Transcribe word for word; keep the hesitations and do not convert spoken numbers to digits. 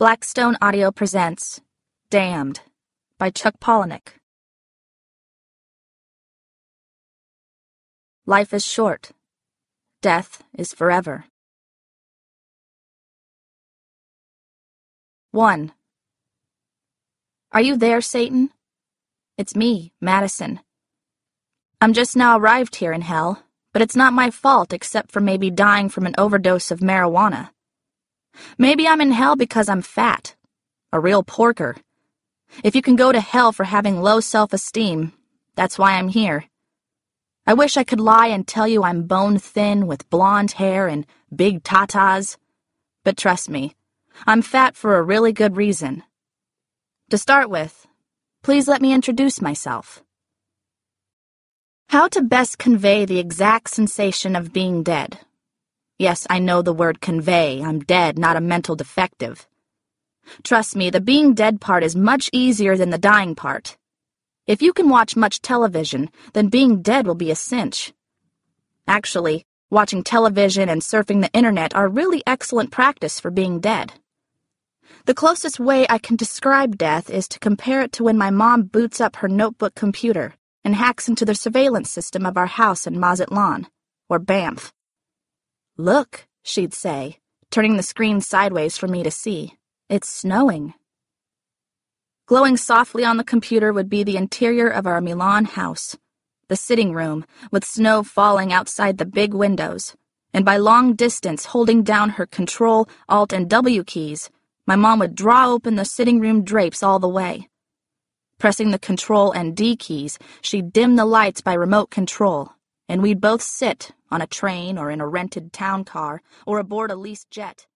Blackstone Audio presents Damned by Chuck Palahniuk. Life is short. Death is forever. one. Are you there, Satan? It's me, Madison. I'm just now arrived here in hell, but it's not my fault except for maybe dying from an overdose of marijuana. Maybe I'm in hell because I'm fat, a real porker. If you can go to hell for having low self-esteem, that's why I'm here. I wish I could lie and tell you I'm bone-thin with blonde hair and big tatas, but trust me, I'm fat for a really good reason. To start with, please let me introduce myself. How to best convey the exact sensation of being dead. Yes, I know the word convey. I'm dead, not a mental defective. Trust me, the being dead part is much easier than the dying part. If you can watch much television, then being dead will be a cinch. Actually, watching television and surfing the internet are really excellent practice for being dead. The closest way I can describe death is to compare it to when my mom boots up her notebook computer and hacks into the surveillance system of our house in Mazatlan, or Banff. "Look," she'd say, turning the screen sideways for me to see. "It's snowing." Glowing softly on the computer would be the interior of our Milan house, the sitting room, with snow falling outside the big windows, and by long distance holding down her Control, Alt, and W keys, my mom would draw open the sitting room drapes all the way. Pressing the Control and D keys, she'd dim the lights by remote control, and we'd both sit on a train or in a rented town car or aboard a leased jet.